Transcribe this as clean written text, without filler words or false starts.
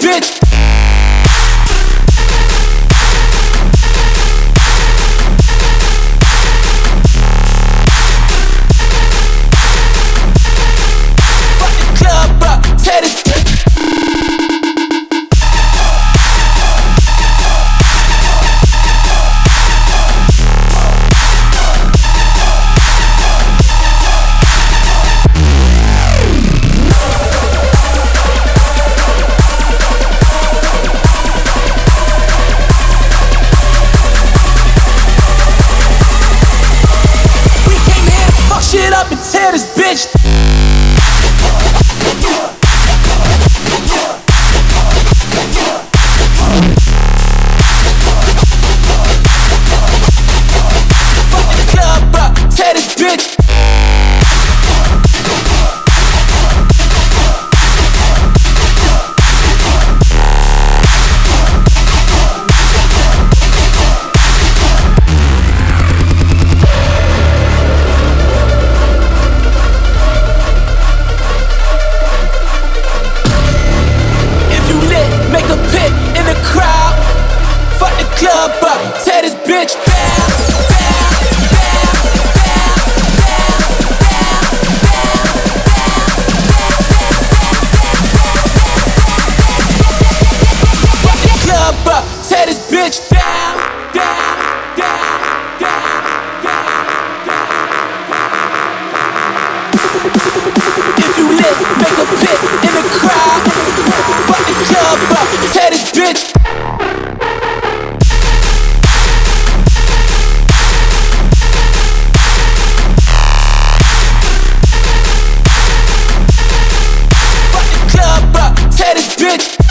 bitch. Fuck the club up, tear this bitch. Shit up and tear this bitch. Fuck the club up, tear this bitch. Make a pit in the crowd. Fuck the club up, tear this bitch down. Fuck the club up, tear this bitch down. If you lit, make a pit in the crowd. Fuck the club up, tear this bitch. Fuck the club up, tear this bitch.